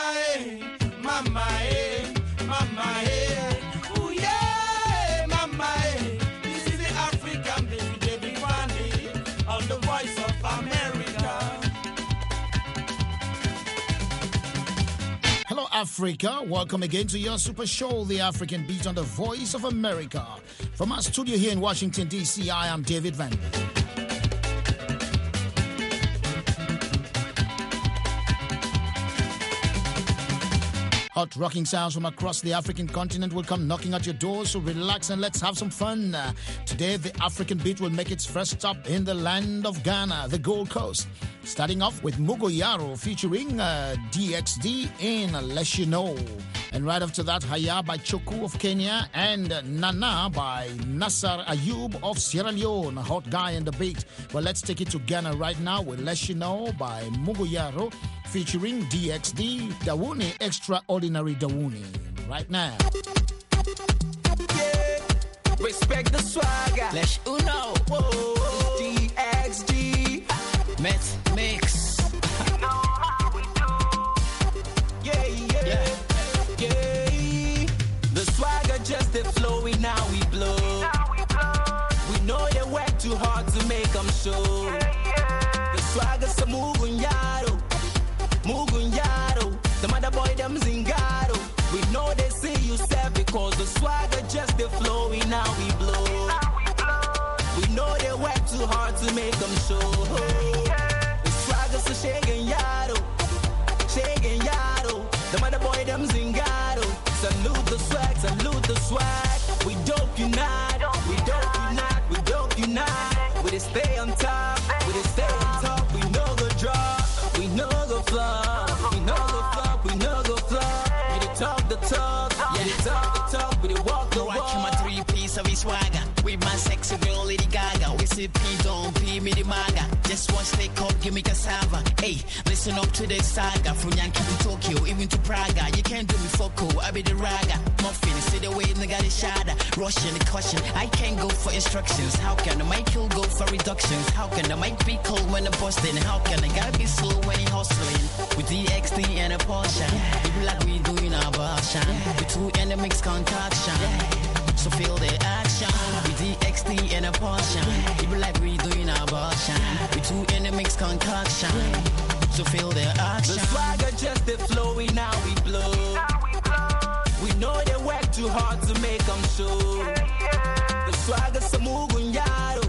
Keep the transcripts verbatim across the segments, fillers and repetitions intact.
eh, mama, eh, mama, eh. Ooh, yeah, mama, eh. This is the African baby, David Wande, on the Voice of America. Hello, Africa. Welcome again to your super show, The African Beat on the Voice of America. From our studio here in Washington, D C, I am David Van. Hot rocking sounds from across the African continent will come knocking at your door, so relax and let's have some fun. Uh, today, the African Beat will make its first stop in the land of Ghana, the Gold Coast. Starting off with Mugoyaro featuring uh, D X D in Let You Know. And right after that, Haya by Choku of Kenya and Nana by Nassar Ayub of Sierra Leone. A hot guy in the beat. Well, let's take it to Ghana right now with Let You Know by Mugoyaro featuring D X D, Dawuni, Extraordinary Dawuni. Right now. Yeah, respect the swagger. Let you know. Whoa, D X D. Met mix. You know how we do. Yeah, yeah, yeah, yeah. The swagger just a flowing, now we blow. Now we blow. We know they work too hard to make them show. Yeah, yeah. The swagger's a Mugunyaro. Mugunyaro. The mother boy them zingaro. We know they see you step because the swagger just a flowing, now we blow. Now we blow. We know they work too hard to make them show. So shaking yaro, shaking yaro. The mother boy them zingaro. Salute the swag, salute the swag. We dope unite, we dope unite, we dope unite. We just stay on top, we just stay on top. We know go drop, we know go flop, we know go flop, we know go flop. We dey talk the talk, yeah, we dey talk the talk, we dey walk the walk. Watch my three piece of his swagger with my sexy girl Lady Gaga. We say P don't P me the maga. Just one steak up, give me cassava. Hey, listen up to this saga. From Yankee to Tokyo, even to Praga. You can't do me for cool, I be the raga. Muffin, see the way nigga the shada. Russian the caution, I can't go for instructions. How can the mic go for reductions? How can the mic be cold when I'm busting? How can the guy be slow when he hustling? With D X D and a Porsche. People like we doing our abortion. With two enemies concoction. So feel the action. With D X D and a Porsche. People like we doing our abortion. With two enemies concoction. So feel the action. The swagger just a flowing, now we blow. Now we blow. We know they work too hard to make them show. Yeah, yeah. The swagger's a Mugunyaro.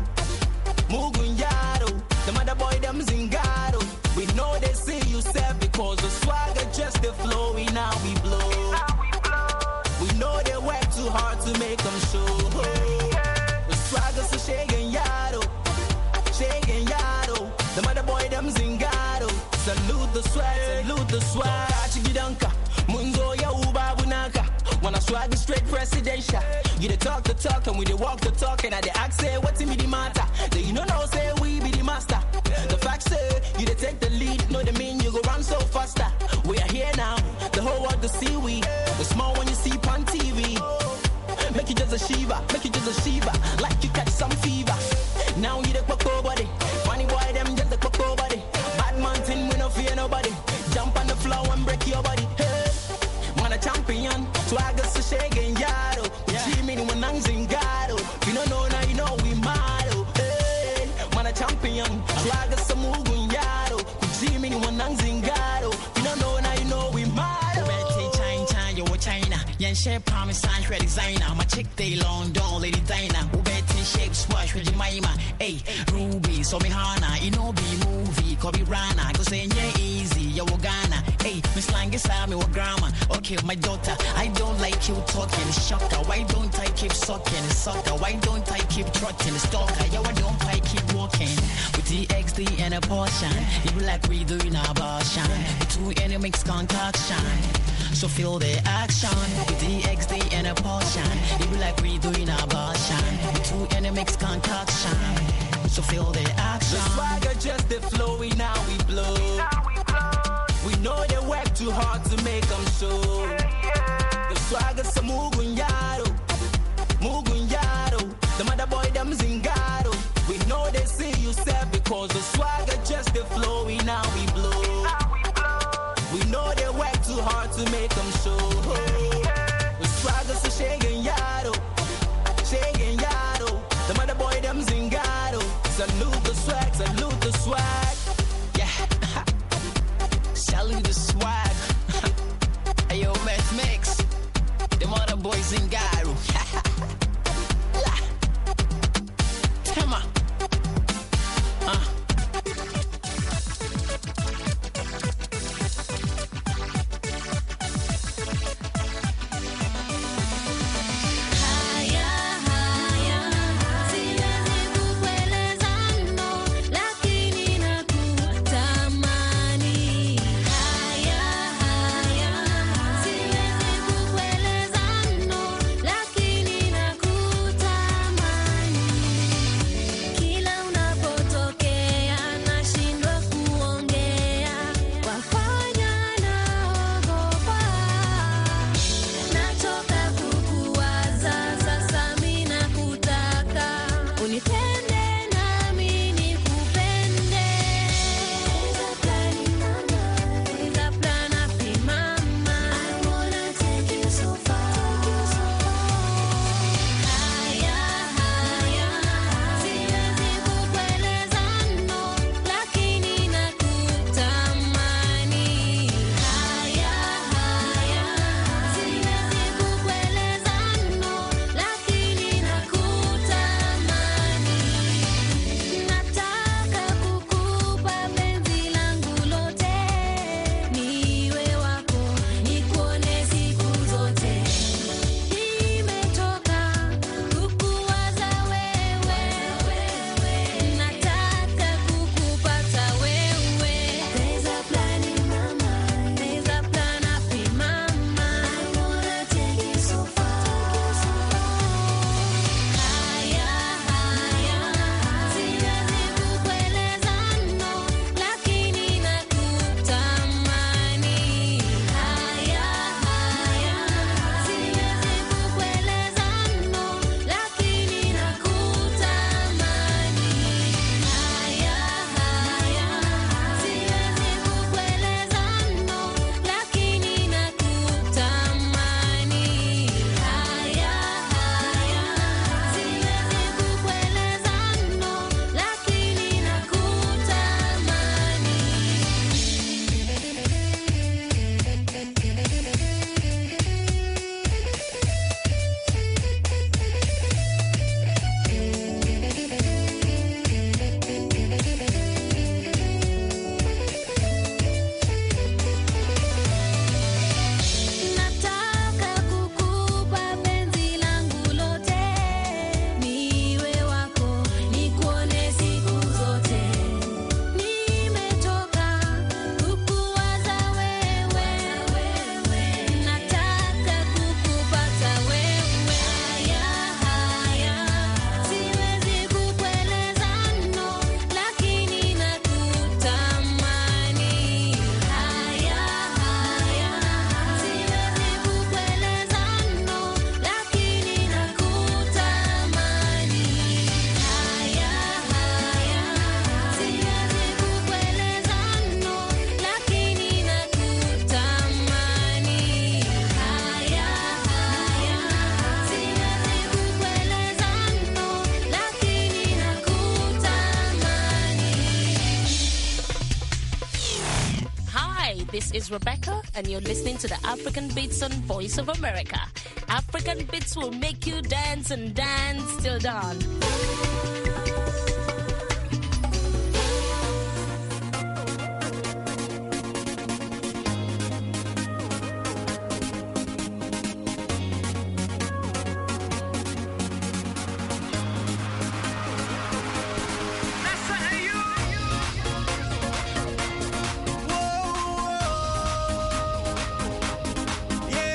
Mugunyaro. The mother boy them zingaro. We know they see you step because the swagger just a flowing, now we blow. Now we blow. We know they work too hard to make them show. Yeah, yeah. The swagger's a shaking yaro. Shaking yaro. The mother boy them zingaro. Salute the swag, salute the swag. Chigidanka, Munzo ya uba bunaka. Wanna swag straight presidential. You the talk the talk and we the walk the talk and I the ask say what's in me the matter. They you know no say we be the master. The fact say you the take the lead, know the mean you go run so faster. We are here now, the whole world to see we. The small one you see on T V. Make you just a shiva, make you just a shiva, like you catch some fever. Now you the cocoa body, funny boy them just the cocoa body. Bad mountain we no fear nobody. Jump on the floor and break your body. Hey, man a champion, swagger so shaking yaro. Jimmy ni wanang zingaro. You don't know now you know we mado. Hey, man a champion, swagger so mugun yaro. Jimmy ni wanang zingaro. You don't know now you know we mado. China, China, yo China. Yan share promise sign for designer. My chick they long don't lady Dinah. Ubeti shape swash with Jemima. Hey, Ruby, so me Hana. You know be movie, Kobe Rana. Go say yeah easy, yo Ghana. Hey, Miss Lang is me what grammar. Okay, my daughter, I don't like you talking. It's shocker. Why don't I keep sucking? It's sucker. Why don't I keep trotting? It's stalker. Yo, why don't I keep walking? With D X D and a portion. You be like we doing our abortion. The two enemies concoction. So feel the action. With D X D and a portion. You be like we doing our abortion. The two enemies concoction. So feel the action. The swagger just a flowing, now we blow. Now we blow. We know they work too hard to make them show. Yeah, yeah. The swagger's a Mugunyaro. Mugunyaro. The mother boy them zingaro. We know they see you step because the swagger just a flowing, now we blow. Now we blow. We know they work too hard to make them show. We swagger so shaking yado, shaking yado. The mother boy them zingado. Salute the swag, salute the swag. Yeah, salute the swag. Ayo, Meth Mix, the mother boy zingado. Tema. Uh. This is Rebecca, and you're listening to the African Beats on Voice of America. African Beats will make you dance and dance till dawn.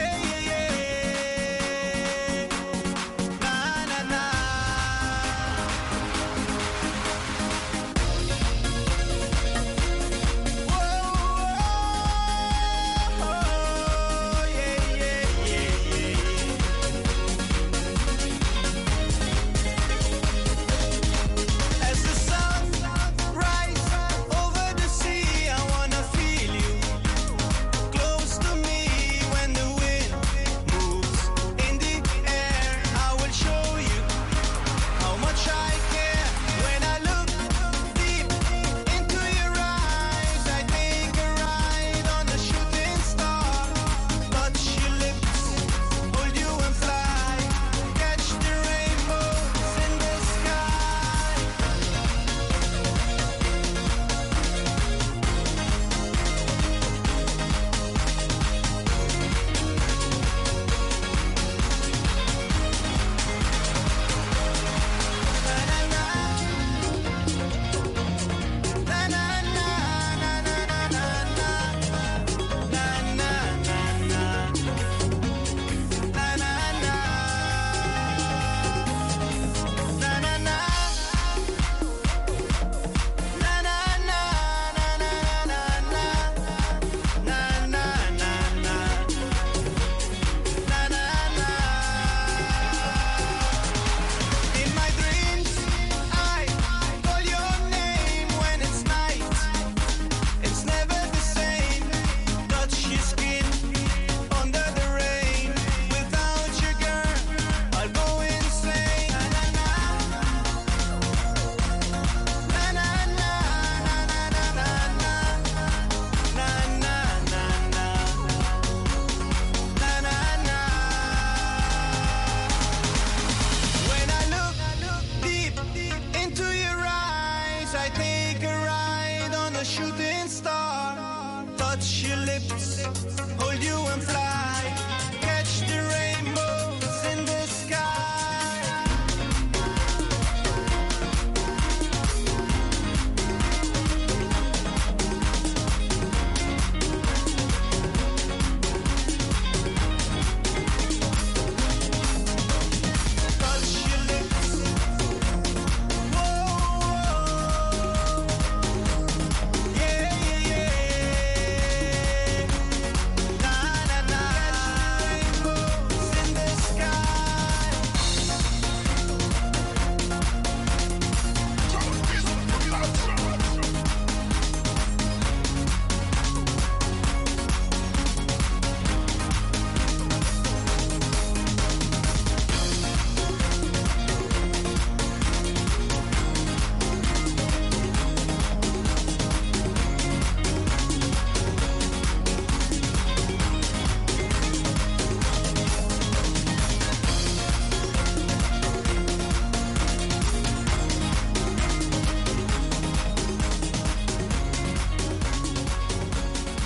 Yeah, yeah, yeah. Na, na, na.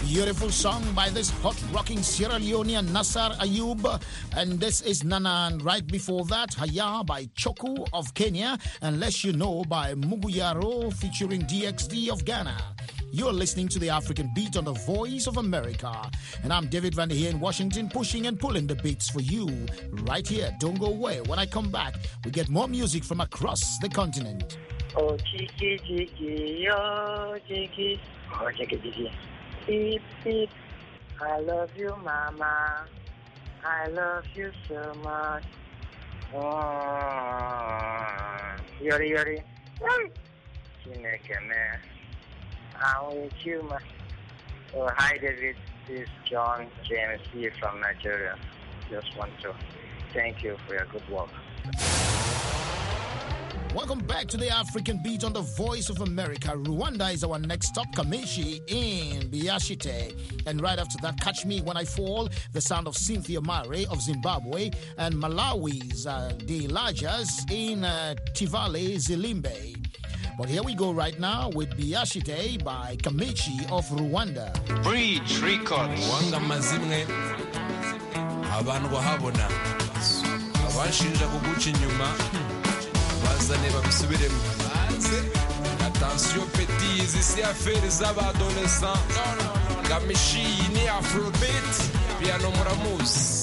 Beautiful song by this hot rocking Sierra Leonean Nassar Ayub. And this is Nana. And right before that, Haya by Choku of Kenya. And Let You Know by Muguyaro featuring D X D of Ghana. You're listening to the African Beat on the Voice of America. And I'm David Van here in Washington, pushing and pulling the beats for you right here. Don't go away. When I come back, we get more music from across the continent. Oh, Chiki, Chiki, oh, Chiki, oh, Chiki, Chiki. Beep, beep. I love you, Mama. I love you so much. Oh, Yori, Yori. Chinekeme. I'm with you, ma. Oh, hi, David. This is John James here from Nigeria. Just want to thank you for your good work. Welcome back to the African Beat on the Voice of America. Rwanda is our next stop, Kamishi in Biashite. And right after that, Catch Me When I Fall, the sound of Cynthia Mare of Zimbabwe, and Malawi's uh, The Elijahs in uh, Tivale, Zilimbe. But here we go right now with Biashite by Kamichi of Rwanda. Bridge Records. Wanga mazimwe abantu bahabona abashinja kuguca inyuma bazane babisubiremo. Attention petit, ici affaire z'abadolescents. Kamichi ni Afrobeat, piano muramus.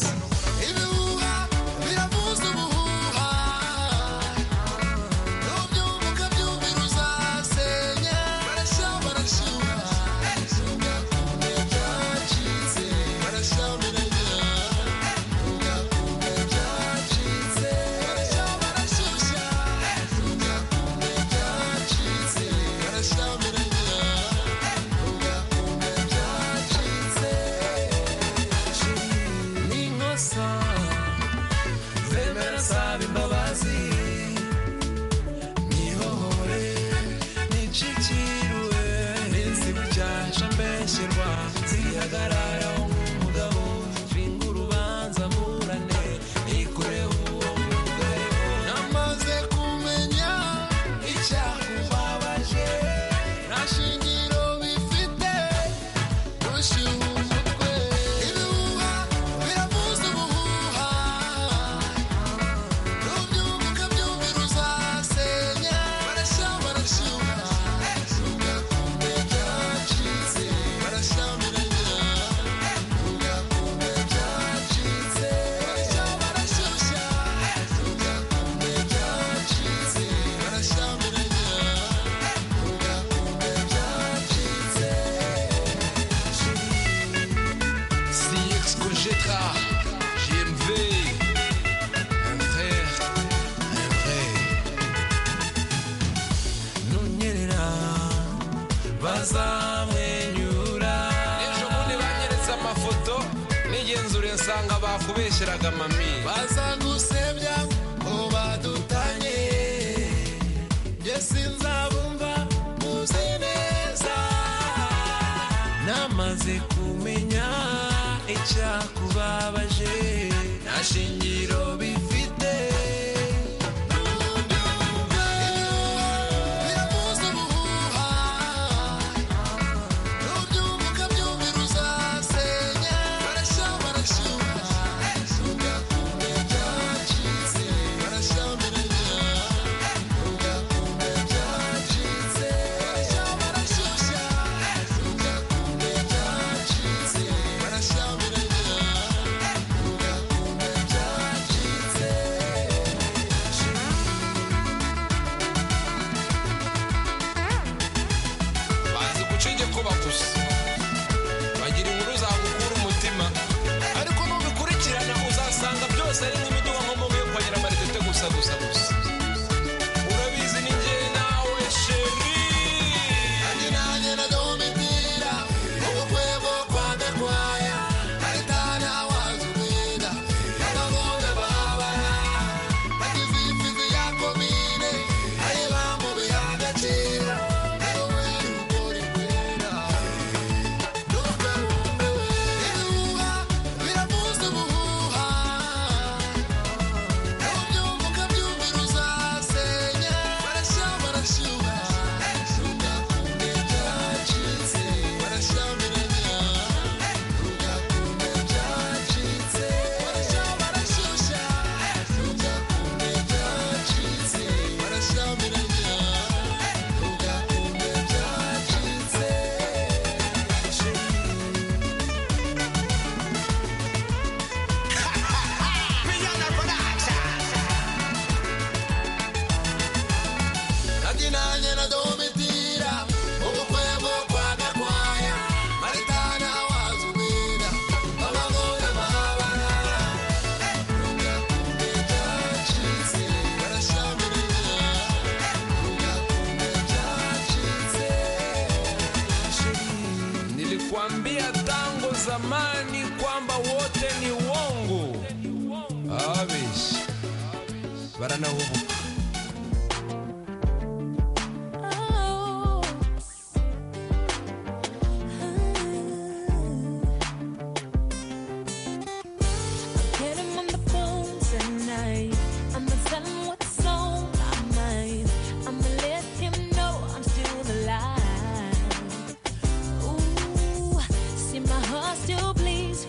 waliwambia tangu zamani kwamba wote ni wongo. Abish baranahubuka.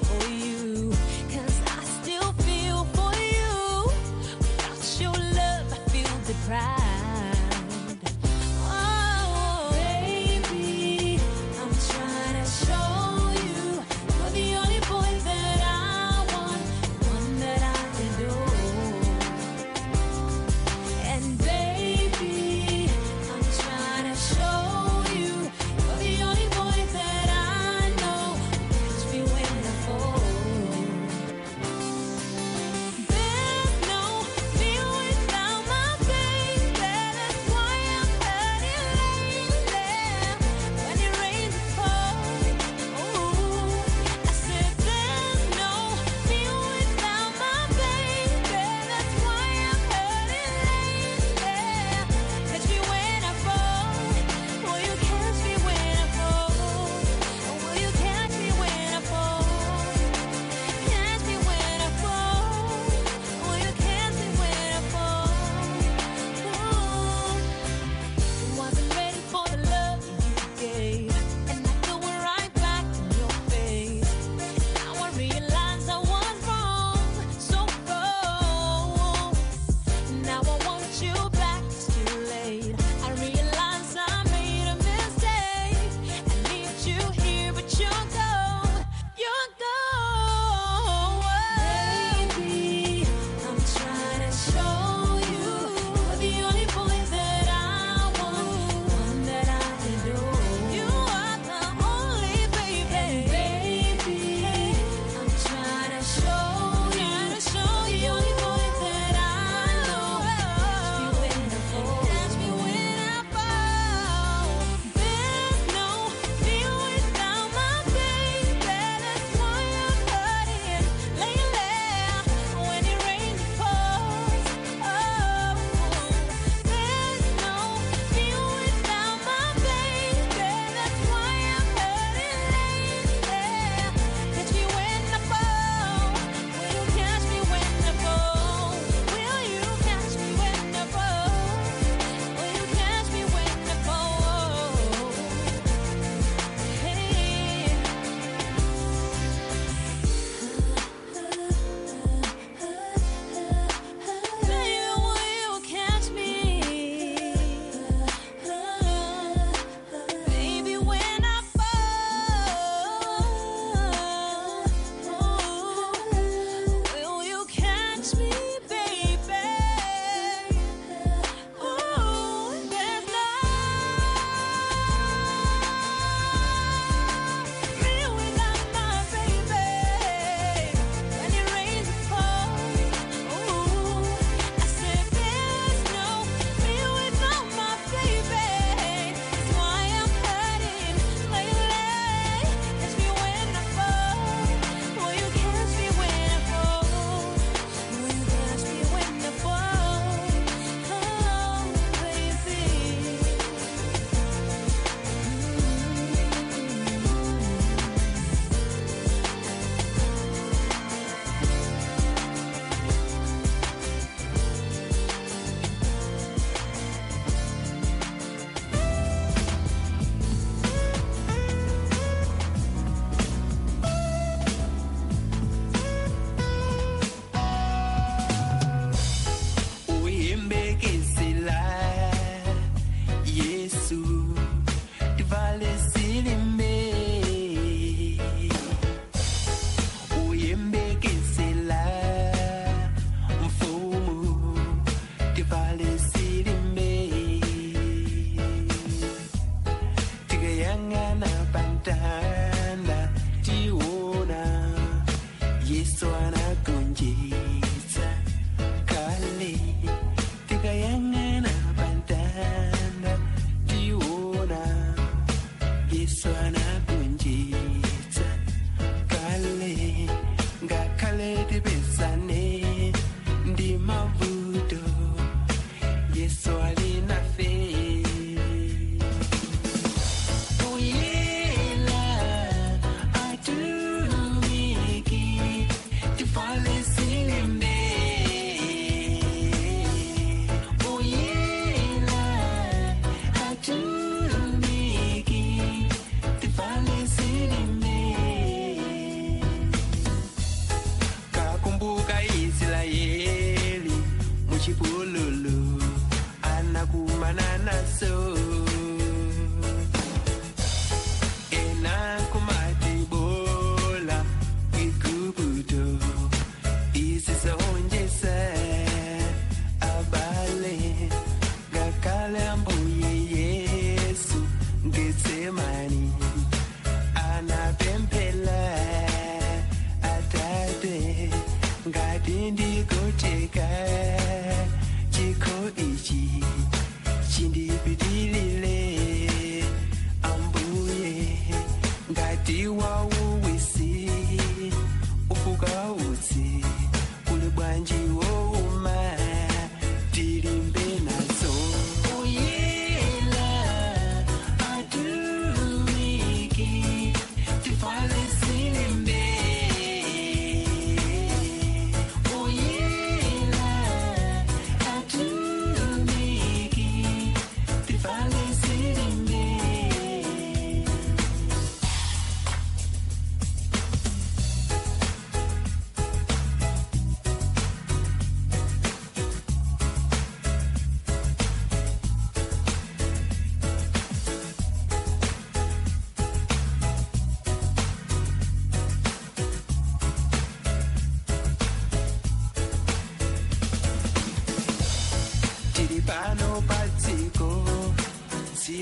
Your love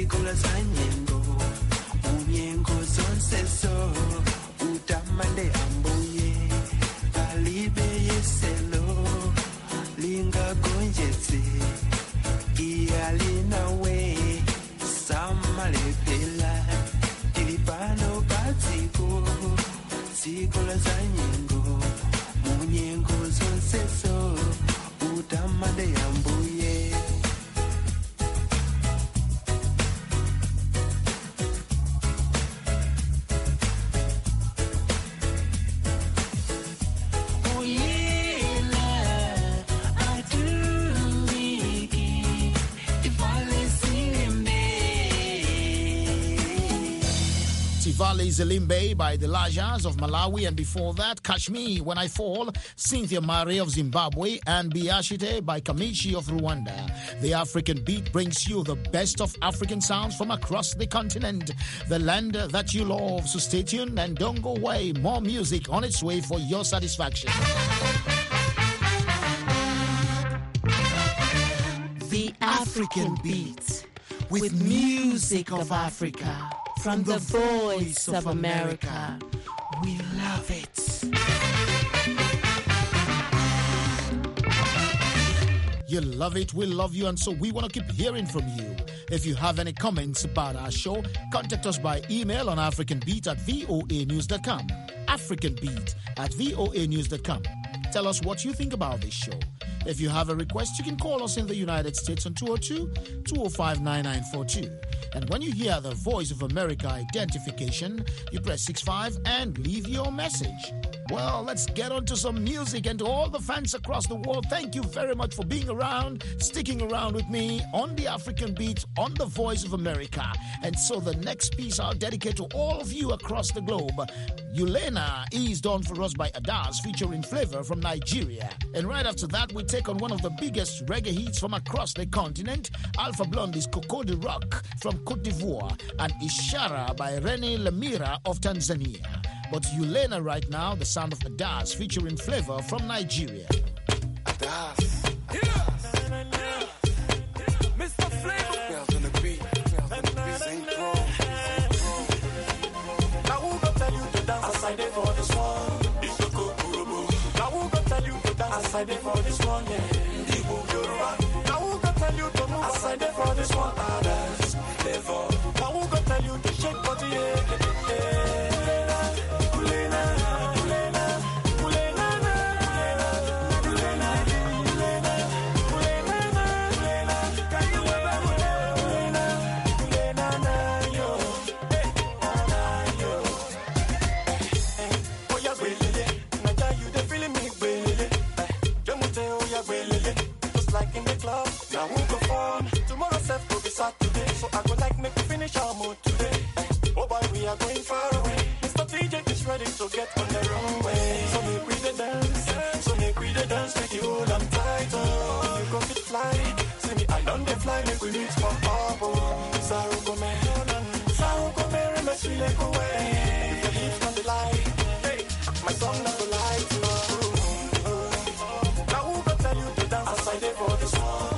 zikola za nyengo unyengo zonse zo utamande ambuye alibe yeselo lingagonjetse iyalinawe samalepela tilipano paziko zikola za nyengo munyengo zonse zo utamande ambuye. Tivale Zelimbe by the Lajas of Malawi, and before that, Catch Me When I Fall, Cynthia Mare of Zimbabwe, and Biashite by Kamichi of Rwanda. The African Beat brings you the best of African sounds from across the continent, the land that you love. So stay tuned and don't go away. More music on its way for your satisfaction. The African Beat, with music of Africa. From the voice of America, we love it. You love it, we love you, and so we want to keep hearing from you. If you have any comments about our show, contact us by email on africanbeat at voa news dot com. africanbeat at voa news dot com. Tell us what you think about this show. If you have a request, you can call us in the United States on two oh two, two oh five, nine nine four two. And when you hear the Voice of America identification, you press six five and leave your message. Well, let's get on to some music, and to all the fans across the world, thank you very much for being around, sticking around with me on the African Beat, on the Voice of America. And so the next piece I'll dedicate to all of you across the globe. Yulena is done for us by Adas, featuring Flavor from Nigeria. And right after that, we take on one of the biggest reggae hits from across the continent, Alpha Blondie's Coco de Rock from Cote d'Ivoire, and Ishara by Rene Lemira of Tanzania. But Yulena right now, the sound of Adas featuring Flavor from Nigeria. Adas. Yeah. Mister Flavor. Bells on the beat. Bells on the beat. Saint Pro. Now who gon' tell you to dance aside there for this one? It's a Kokurobo. Now who gon' tell you to dance aside there for this one? Yeah. Igbo Yoruba. Now who gon' tell you to move aside there for this one? Adas. Flavor. Now who gon' tell you to shake body? Yeah. Yeah. Now who go form? Tomorrow self will be Saturday, so I go like make we finish our mood today. Oh boy, we are going far away. Mister D J is ready to get on the runway. So make we the dance, so make we the dance, make you hold on tight. Oh, you go fit fly, see me I done the fly, make we reach for Pablo. Saru go me, Saru go me, remember she let go away. If your hips on the light, hey, my song not go lie to you. Now who go tell you to dance aside there for this one?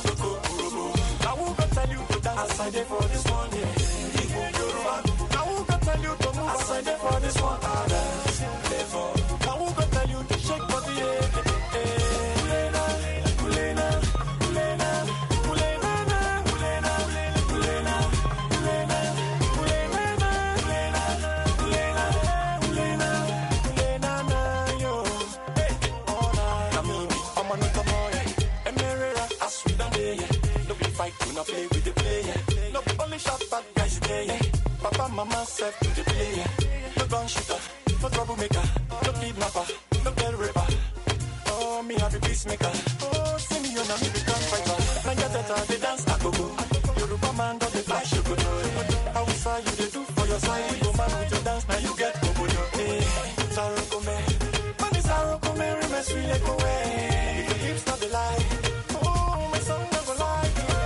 Aside there for this one, yeah. Igbo Yoruba. Now who can tell you to move aside there for this one? Others, therefore. Now who can tell you to shake body, yeah. Kulena, kulena, kulena, kulena, kulena, kulena, kulena, kulena, kulena, kulena, kulena, na yo. Hey, oh na, na me, I'm another boy. Emerera, as we done there, yeah. No be fight, do not play with the player. No be only shot bad guys there. Papa, mama, self to the player. No gun shooter, no troublemaker, no kidnapper, no girl rapper. Oh, me happy peacemaker. Oh, see me on a me become fighter. Nanja teta, they dance a go-go. Yoruba man got the flash, you go do. How far you they do for your side? Go man with your dance, now you get go-go. Hey, Saro come, money Saro come, remember sweet like away. If your hips not the lie. Oh, my song never lie.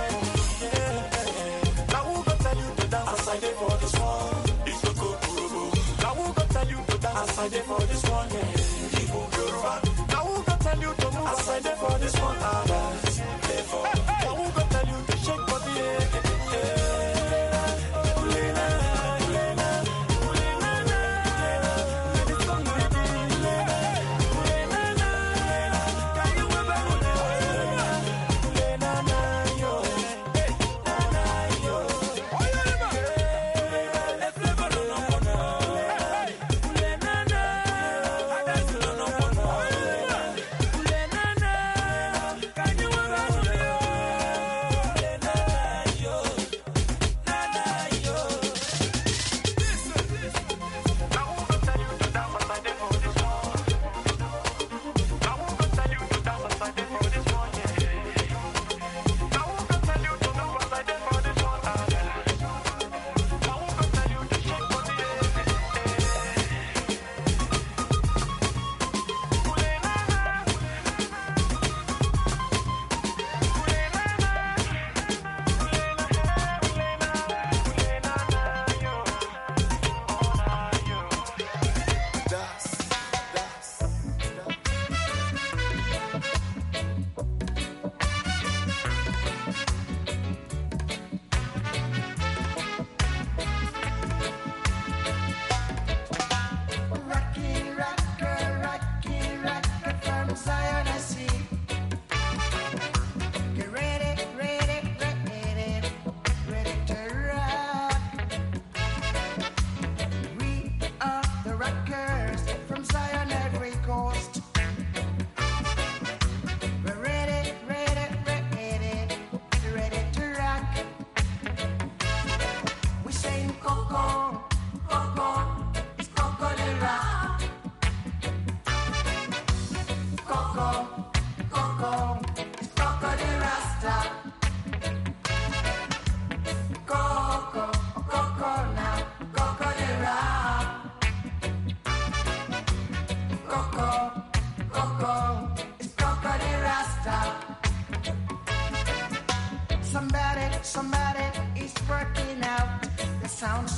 Aside there for this one, it's a good Kurobo. Now who can tell you to dance aside there for this one, yeah. Igbo Yoruba. Now who can tell you to move aside there for this one, others, therefore. Now who can tell you to shake body, yeah.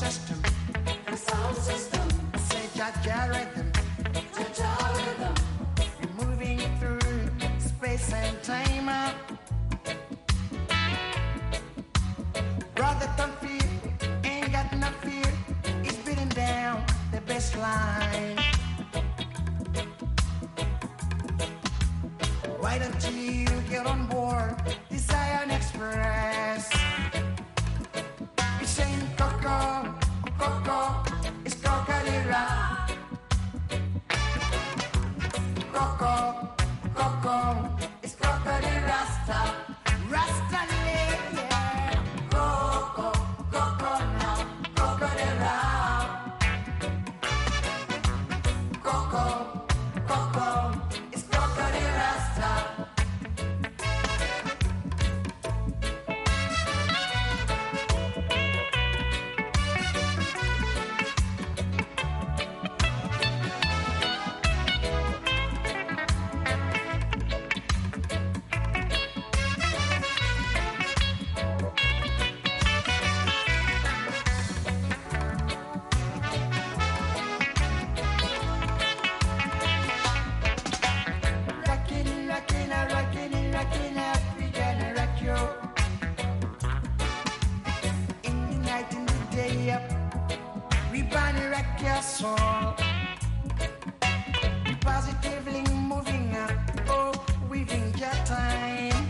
system. The sound system. Say Jaja rhythm. Jaja rhythm. You're moving through space and time. Brother, don't fear, ain't got no fear. He's beating down the baseline. Why don't you get on board the Zion Express? It's saying Coco, Coco, it's Cocadera. Coco, Coco, it's Cocadera Rasta. Rasta, yeah. Coco, Coco now, Cocadera. Coco, Coco, it's Cocadera Rasta. Rockin', rockin', rockin', rockin', African rock you. In the night, in the day, we burn rock your soul. Positively moving up, oh, within your time.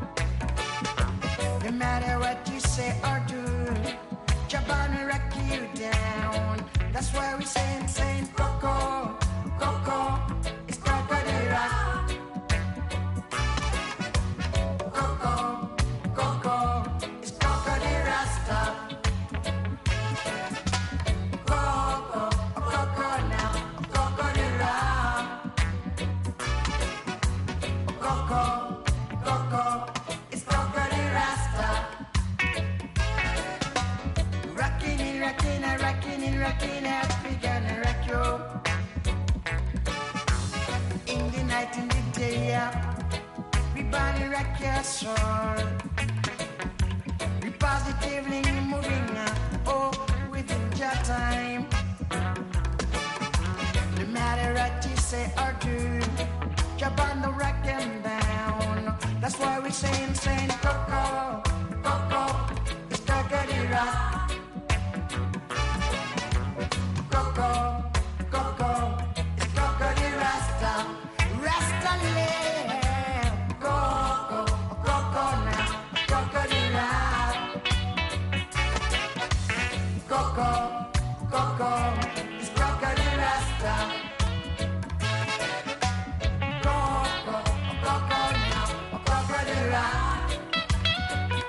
No matter what you say or do, Jabana rock you down. That's why we say, saying Coco, Coco, it's Cocadera. Coco, Coco, it's Cocadera Rasta. Coco, Coco now, Cocadera. Coco, Coco, it's Cocadera Rasta. Rockin' it, rockin' it, rockin' it, rockin' it, African rock you. In the night, in the day, yeah, we body rock your soul. We positively moving up, oh, within your time. No matter what you say or do, jump on the rock and down. That's why we saying, saying Coco, Coco, it's Cocadera. Coco, Coco, it's Cocadera Rasta. Rasta land. Coco, Coco now, Cocadera. Coco, Coco, it's Cocadera Rasta. Coco, Coco now, Cocadera.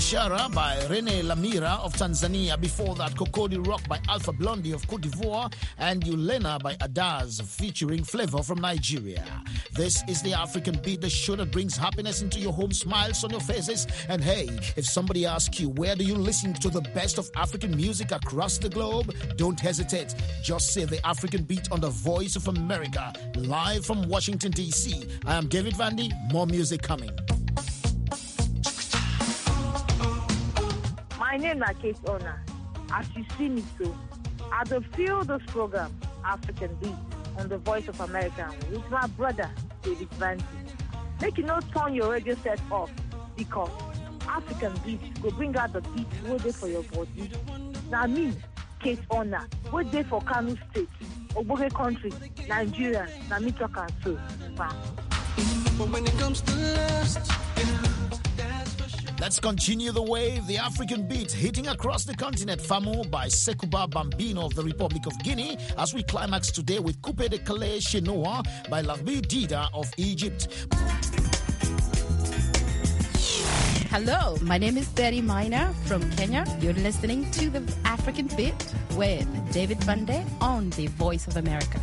Bishara by Rene Lamira of Tanzania. Before that, Kokodi Rock by Alpha Blondie of Cote d'Ivoire, and Yulena by Adaz featuring Flavor from Nigeria. This is the African Beat, the show that brings happiness into your home, smiles on your faces. And hey, if somebody asks you, where do you listen to the best of African music across the globe? Don't hesitate. Just say the African Beat on the Voice of America, live from Washington, D C. I am David Vandy. More music coming. My name is Kate Ona. As you see me so, I do feel this program, African Beat, on the Voice of America, with my brother, David Vandy. Make you not turn your radio set off, because African Beat will bring out the beat waiting for your body. Now me, Kate Ona, waiting for Kano State, Oboge Country, Nigeria, na me talk and so. But when it comes to lust, let's continue the wave, the African Beat hitting across the continent. Famo by Sekouba Bambino of the Republic of Guinea, as we climax today with Coupe de Calais Chenoa by Larbi Dida of Egypt. Hello, my name is Betty Minor from Kenya. You're listening to the African Beat with David Vande on the Voice of America.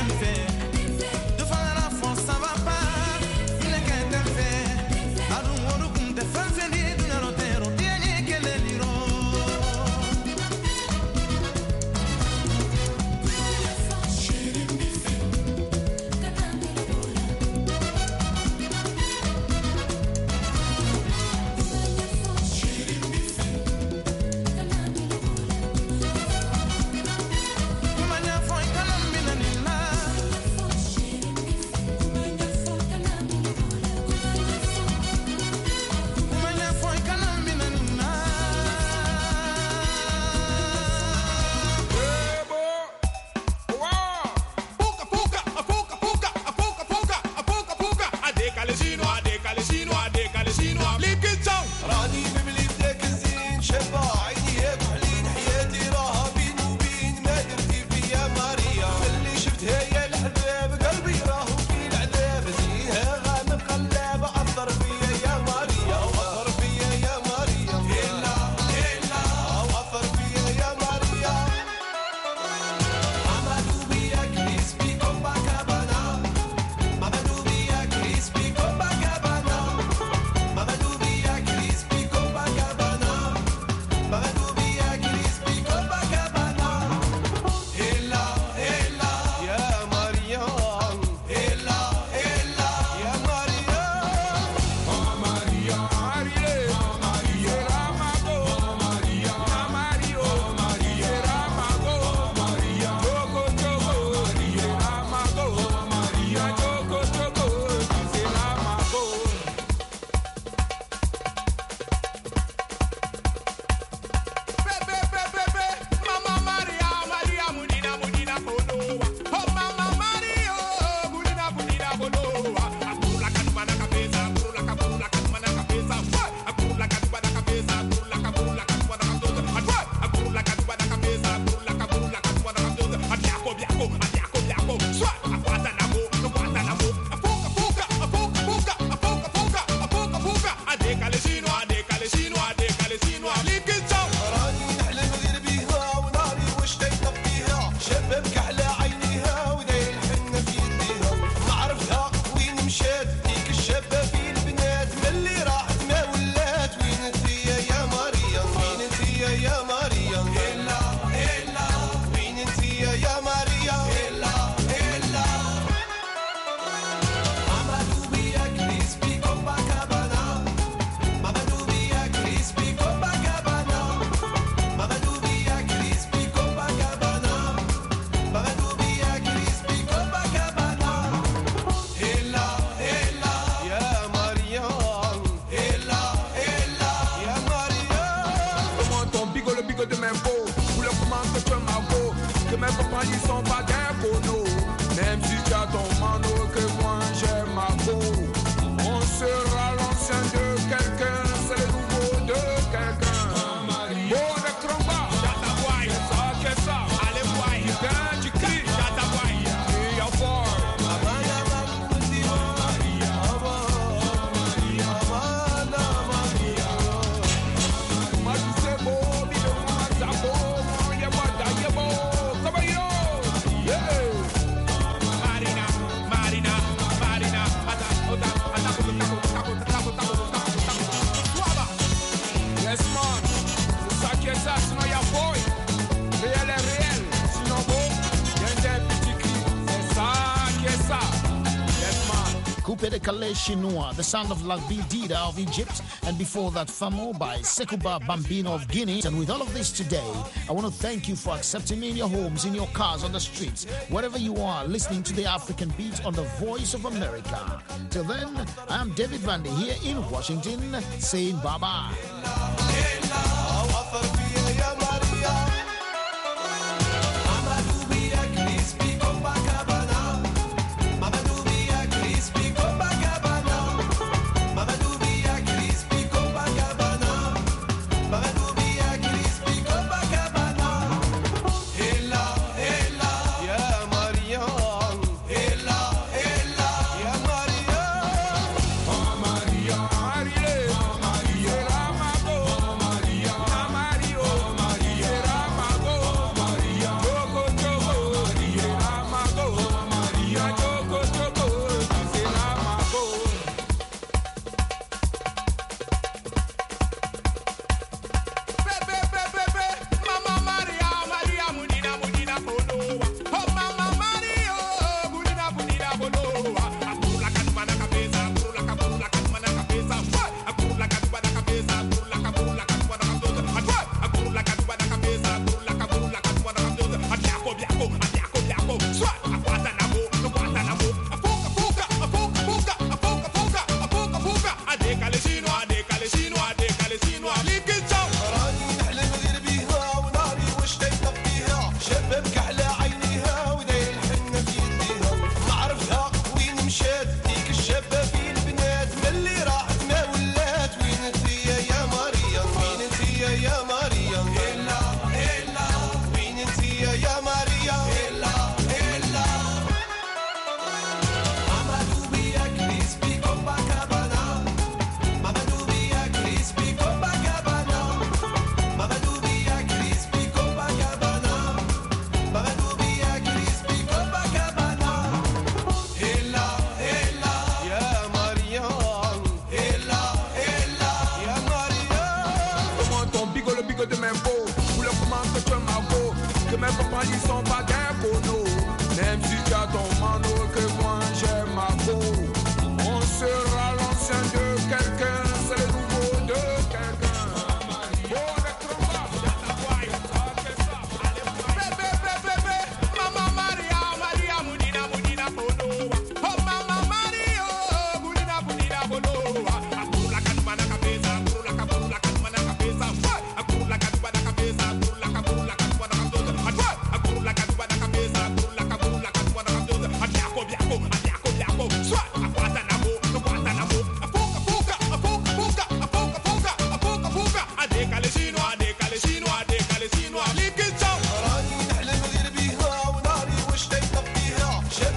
Coupé de Calais Chinois, the sound of La Vie Dida of Egypt, and before that Famo by Sekouba Bambino of Guinea. And with all of this today, I want to thank you for accepting me in your homes, in your cars, on the streets, wherever you are, listening to the African Beat on the Voice of America. Till then, I am David Vandy here in Washington, saying bye-bye.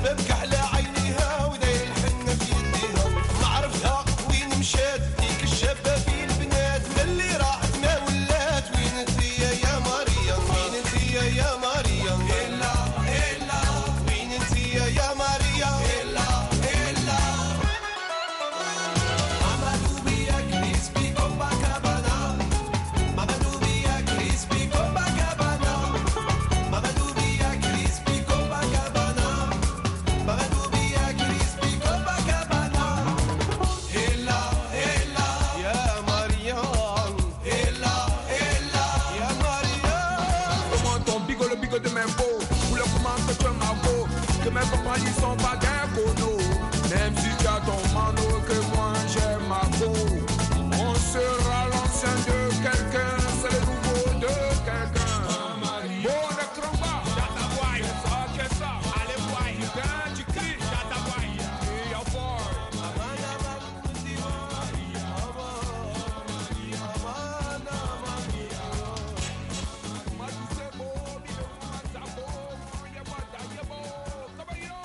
ببكى على عينيها وداير الحنة في يديها ما عرفتها وين مشات ديك الشابة في البنات ملي راحت ما ولات وين انتيا يا مريم وين انتيا يا مريم إلا إلا وين انتيا يا مريم إلا إلا Mamadou Bia crispy Copacabana Mamadou Bia crispy Copacabana Mamadou Bia crispy Copacabana Mamadou Bia crispy Copacabana Ella Ella يا مريم Ella Ella يا مريم Comment ton bigo le bigo de mes beaux Ou le comment que tu m'as beau Que mes compagnies sont pas d'un cono Même si tu as ton mano Que